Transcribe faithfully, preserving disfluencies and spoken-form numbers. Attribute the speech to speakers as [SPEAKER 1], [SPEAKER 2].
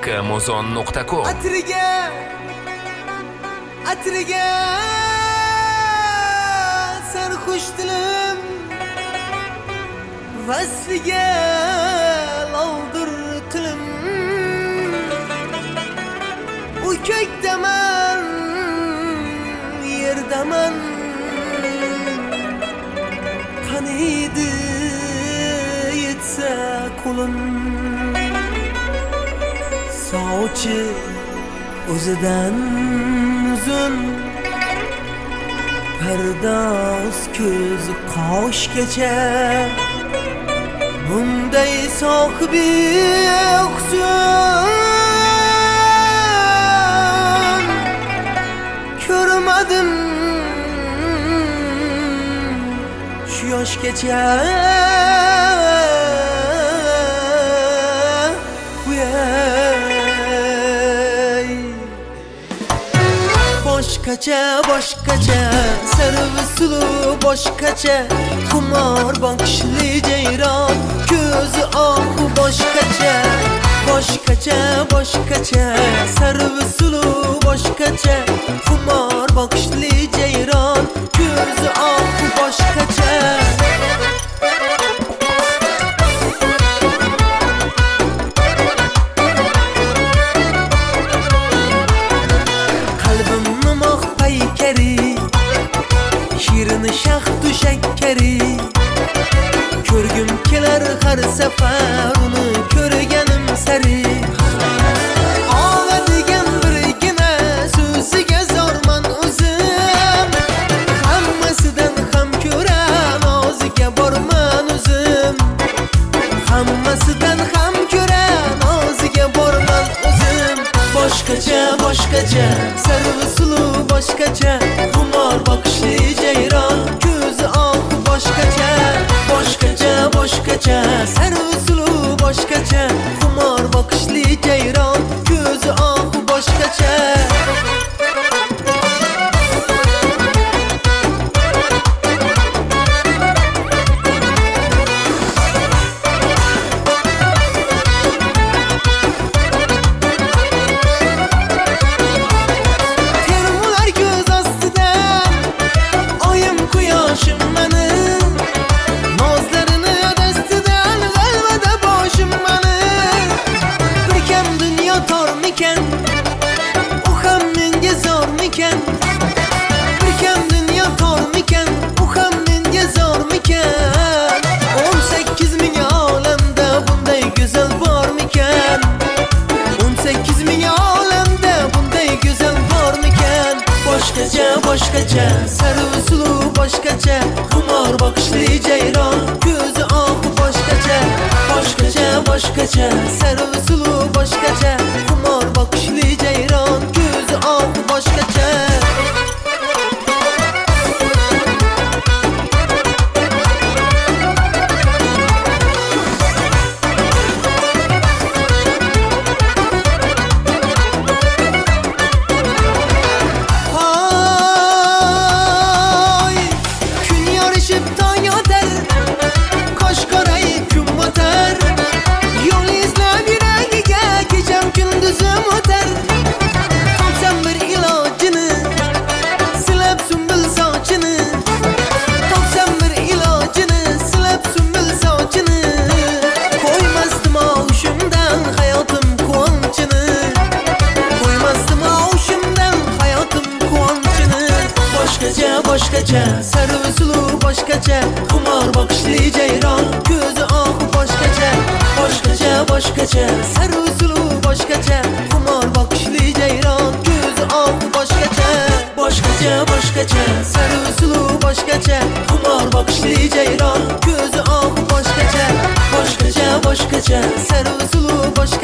[SPEAKER 1] nuqta mozon nuqta com.
[SPEAKER 2] Atriga Atriga sarxush dilim vasfiga lavdur tilim u ko'kdaman yerdaman qaniydi yetsa qo'lim sovchi o'zidan uzun pardoz ko'z qoshgacha bunday sohibi husn ko'rmadim shu yoshgacha. Boshqacha boshqacha sarvisulu boshqacha xumor boqishli jayron ko'zi oqu boshqacha boshqacha boshqacha sarvisulu boshqacha xumor boqishli jayron ko'zi oqu boshqacha. Shahdu shakkari ko'rgim kelar har safar uni ko'rganim sari oladigan birgina so'ziga zorman o'zim hammasidan ham ko'ra noziga borman o'zim hammasidan ham ko'ra noziga borman o'zim. Boshqacha boshqacha sarvisulu boshqacha xumor boqishli jayron ko'zi oq boshqacha boshqacha boshqacha sarvisulu boshqacha xumor boqishli jayron ko'zi oq boshqacha. Boshqacha sarvisulu boshqacha xumor boqishli jayron ko'zi oq boshqacha boshqacha boshqacha sarvisulu boshqacha xumor boqishli jayron ko'zi oq boshqacha. Boshqacha sarvisulu boshqacha xumor boqishli jayron ko'zi oq boshqacha boshqacha boshqacha sarvisulu boshqacha xumor boqishli jayron ko'zi oq boshqacha boshqacha boshqacha sarvisulu boshqacha xumor boqishli jayron ko'zi oq boshqacha boshqacha boshqacha sarvisulu boshqacha